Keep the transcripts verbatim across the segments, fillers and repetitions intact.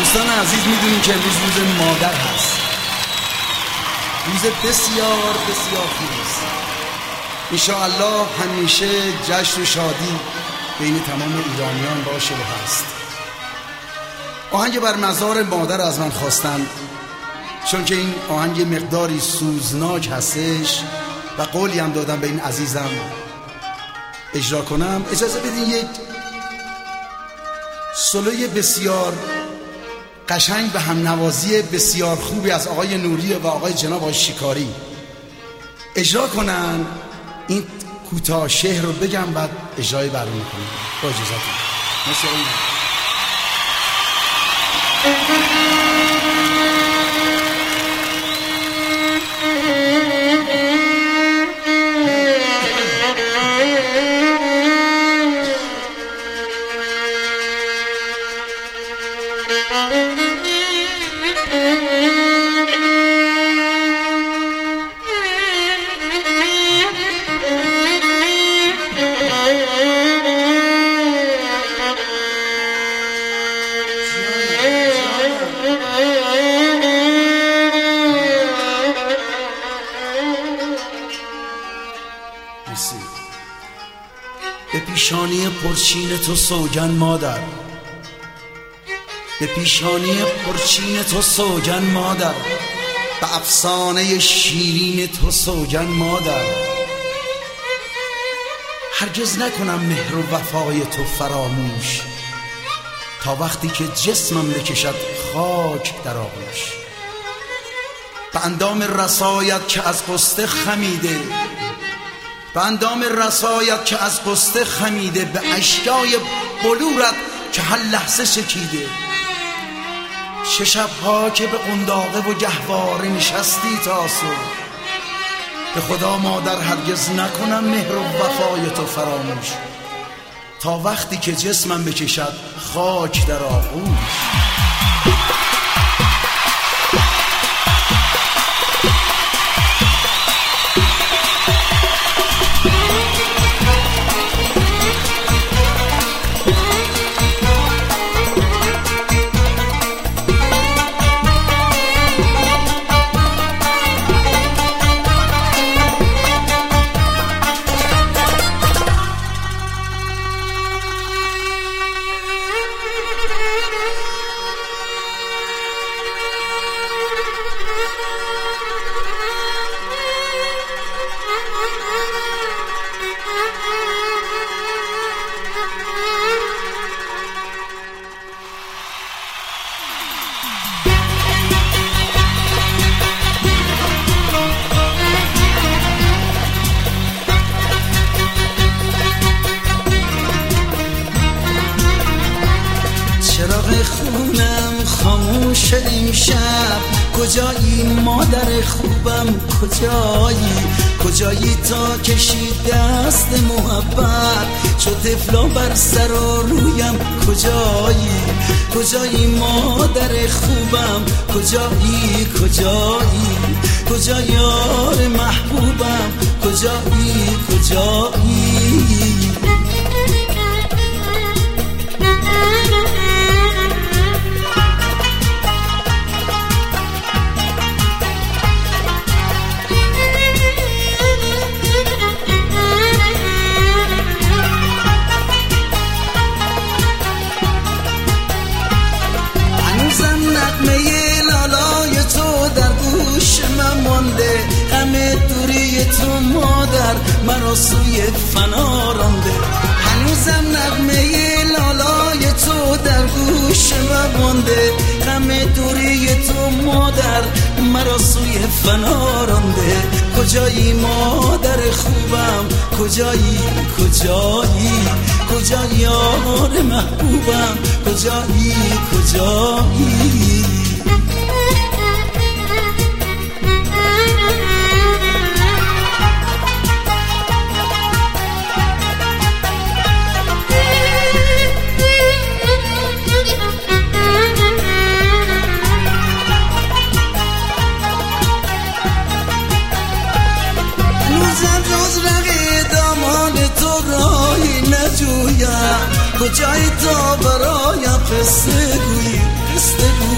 دوستان عزیز میدونیم که امروز روز مادر هست، روز بسیار بسیار خوب است. انشاءالله همیشه جشن و شادی بین تمام ایرانیان باشه و هست. آهنگ بر مزار مادر از من خواستن، چون که این آهنگ مقداری سوزناک هستش و قولی هم دادم به این عزیزم اجرا کنم. اجازه بدین یک سولوی بسیار قشنگ به هم نوازی بسیار خوبی از آقای نوری و آقای جناب آقای شکاری اجرا کنن. این کوتاه شعر رو بگم بعد اجرای برنامه کنم با اجازهتون. مرسی آقای به پیشانی پرچین تو سوگن مادر، به پیشانی پرچین تو سوگن مادر، به افسانه شیرین تو سوگن مادر. هرگز نکنم مهر و وفای تو فراموش، تا وقتی که جسمم بکشد خاک در آغوش. به اندام رسایت که از قصه خمیده، به اندام رسایت که از قصه خمیده، به اشیای بلورت که هر لحظه شکیده. چه شبها که به قنداقه و گهواره نشستی تا صبح. به خدا مادر هرگز نکنم مهر و وفای تو فراموش، تا وقتی که جسمم بکشد خاک در آغوش. خونم خاموش امشب، کجایی مادر خوبم کجایی؟ کجایی تا کشی دست محبت، چو طفلا بر سر و رویم کجایی؟ کجایی مادر خوبم کجایی؟ کجایی کجا یار محبوبم کجایی؟ کجایی همه دوری تو مادر مرا سوی فنا رانده. هنوزم نغمه لالای تو در گوش من مانده، همه دوری تو مادر مرا سوی فنا رانده. کجایی مادر خوبم کجایی؟ کجایی کجا یار محبوبم کجایی؟ کجایی کجایی تا برایم قصه گویی؟ قصه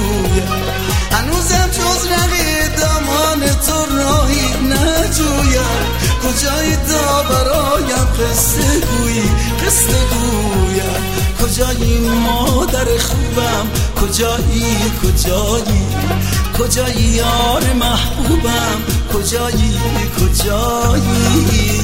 کجایی تا برایم قصه گویی قصه گویم کجایی مادر خوبم کجایی کجایی کجایی یار محبوبم کجایی کجایی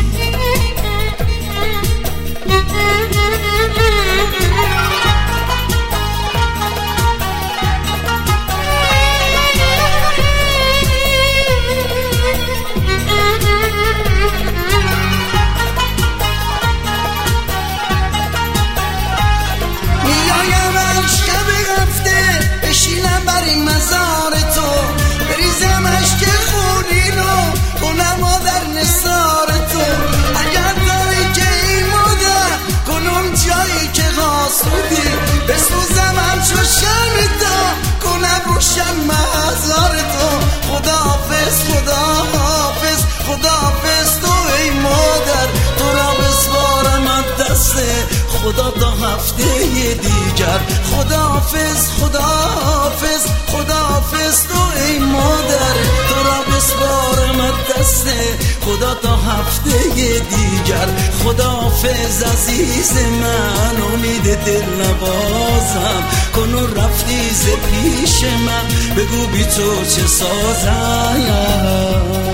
بشینم بر این مزار تو بریزم عشق خونینو اونم در نثار تو اگر داری که این مادر کنم جایی که غاسودی بسوزم همچو شرمتا کنم روشن مزار تو خدا حافظ خدا حافظ خدا حافظ تو ای مادر تو را بسپارم از دست خدا تا هفته دیگر خدا حافظ خدا حافظ خدا حافظ تو ای مادر تو را بسپارم از دست خدا تا هفته دیگر خدا حافظ عزیز من امید دل نبازم کنون رفتی ز پیش من بگو بی تو چه سازم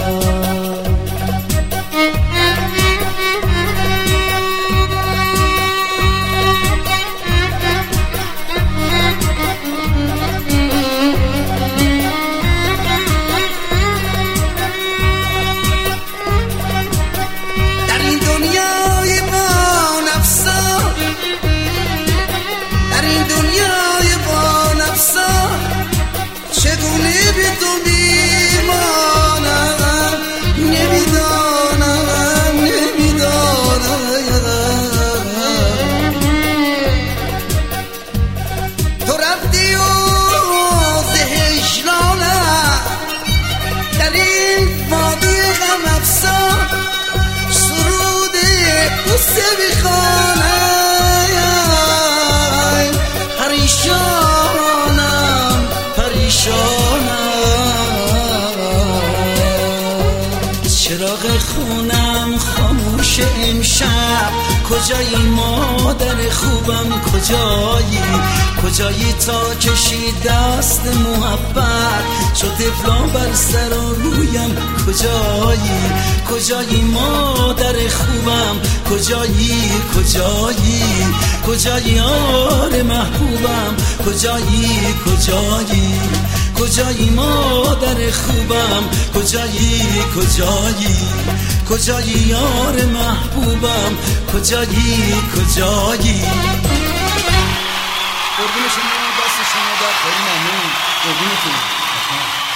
پریشانم پریشانم چراغ خونم خاموش امشب کجایی مادر خوبم کجایی کجایی تا کشی دست محبت شد طفلان بر سر و رویم کجایی کجایی مادر خوبم کجایی کجایی کجایی یار محبوبم کجایی کجایی کجایی مادر خوبم کجایی کجایی کجایی یار محبوبم کجایی کجایی قربون شما دست شما در خیلی ممنون قربونتون